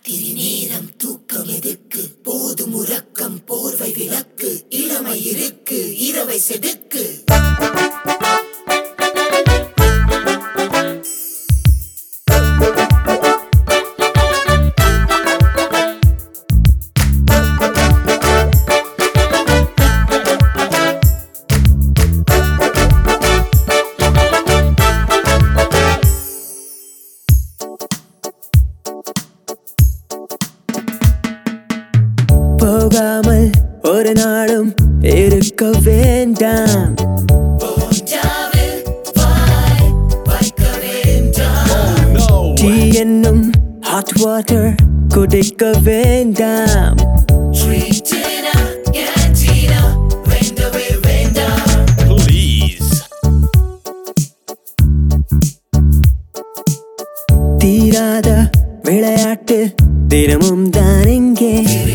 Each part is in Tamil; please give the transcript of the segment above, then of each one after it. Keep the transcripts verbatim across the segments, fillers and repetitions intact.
ராத்திரி நேரம் தூக்கம் எதுக்கு, போதும் உறக்கம் போர்வை விளக்கு, இளமை இருக்கு இரவை செதுக்கு. போகாமல் ஒரு நாளும் இருக்க வேண்டாம், டீ என்னும் ஹாட் வாட்டர் குடிக்க வேண்டாம். தீராத விளையாட்டு தினமும் தான் எங்கே,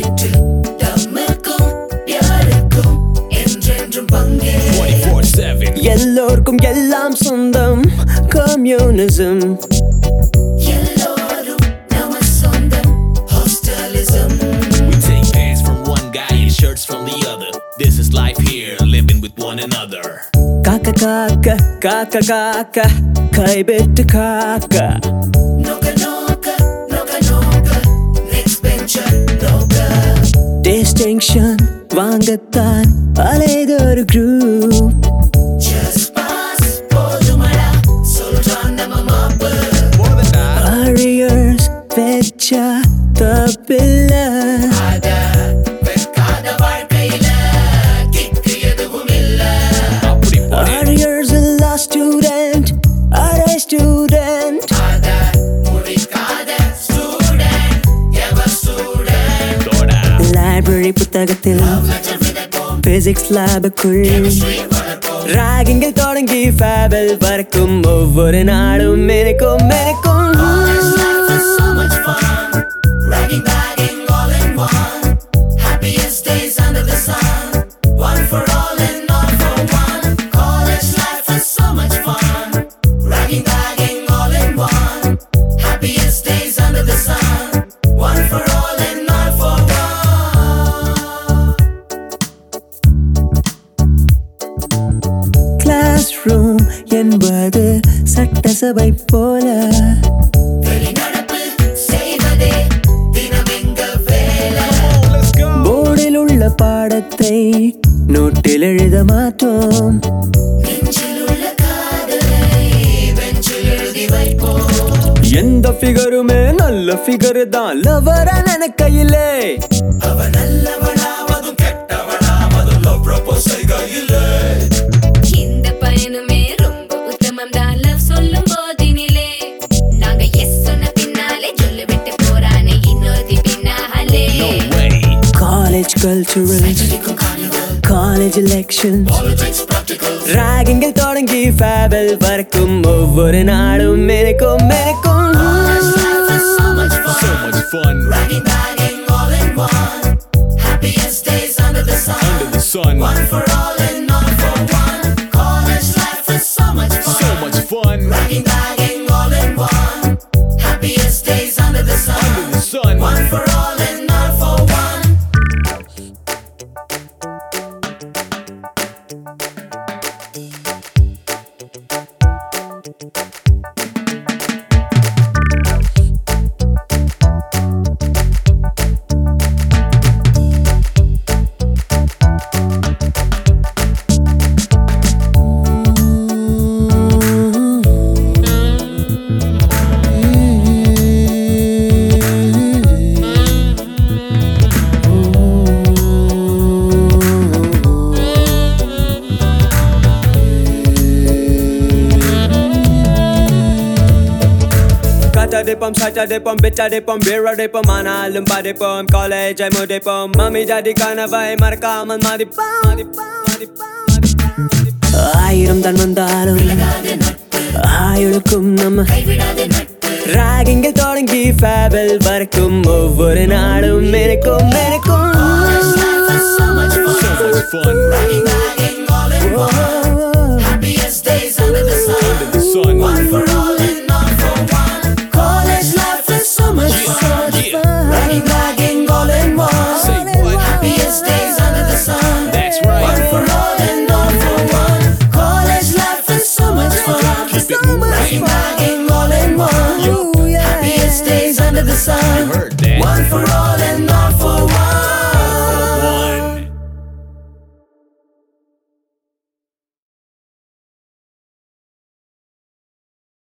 எல்லோருக்கும் எல்லாம் சொந்தம் கம்யூனிசம். எல்லோரும் நம்ம சொந்தம் ஹாஸ்டலிசம். We take pants from one guy and shirts from the other. This is life here, living with one another. காக்க காக்க காக்க காக்க கைபெட்டு காக்க, நோக்க நோக்க நோக்க நோக்க next bencher நோக்க. டிஸ்டிங்ஷன் வாங்கத்தான் அலைதொரு குரூப், Just pass போதுமடா சொல்றான் நம்ம மாப்பு. warriors வெச்சா தப்பில்ல, அத வெக்காத வாழ்க்கையில கிக்கு எதுவும் இல்ல. warriors இல்லா ஸ்டூடெண்ட் அரே ஸ்டூடெண்ட், அத முடிக்காத ஸ்டூடெண்ட் எவர் ஸ்டூடெண்ட். லைப்ரரி புத்தகத்தில் பிசிக்ஸ் லேபுக்குள், ராகிங்கில் தொடங்கி ஃபேபல் வரைக்கும் ஒவ்வொரு நாளும் எனக்கும் எனக்கும். So much fun, ragging, bagging, all in one. Happiest days under the sun, one for all and all for one. College life is so much fun, ragging, bagging, all in one. Happiest days under the sun, one for all and all for one. Class room என்பது சட்டசபை போல, வெளிநடப்பு செய்வதே தினமெங்க வேலை. போர்டில் உள்ள பாடத்தை நோட்டில் எழுத மாட்டோம், நெஞ்சில் உள்ள காதலை பெஞ்சில் எழுதி வைப்போம். எந்த ஃபிகருமே நல்ல ஃபிகர் தான் லவரா நினைக்கையிலே, அவ நல்லவளாவதும் கெட்டவளாவதும் லவ் ப்ரப்போஸ் செய்கையிலே. இந்த பயனுமே ரொம்ப உத்தமம் தான் லவ் சொல்லும் போதினிலே, நாங்க எஸ் சொன்ன பின்னாலே சொல்லு விட்டு போறானே இன்னொருத்தி பின்னாலே. College culturals, college elections, Politics practical, ராகிங்கில் தொடங்கி ஃபேபல் வரைக்கும் ஒவ்வொரு நாளும் எனக்கும் எனக்கும். life is so much fun, So much fun ragging, bagging, all in one. Happiest days under the sun, under the sun. one for all and all for one. College life is so much fun, So much fun ragging, bagging, all in one. Happiest days under the sun, under the sun. one for all and all for one. Dipom, Sata dipom, Bita dipom, Bira dipom, Mana Lumba dipom, College I mo dipom, Mami Daddy Kanavai, Marakaman Madipom, ஆயிரம் தான் வந்தாலும் ஆயுளுக்கும் நம்ம ராகிங்கில் தொடங்கி ஃபேபல் வரைக்கும் ஒவ்வொரு நாளும் எனக்கும் எனக்கும். So much fun Ragging, bagging, all in one. Happiest days under the sun, under the sun. one for all and all for one. College life is so much fun. Yeah. Ragging, ragging, all in one. Say what? Happiest days under the sun. That's right. One for all and all for one. College life is so much fun. Keep it moving. Ragging, ragging, all in one. Yo. Happiest days under the sun. You heard that. One for all and all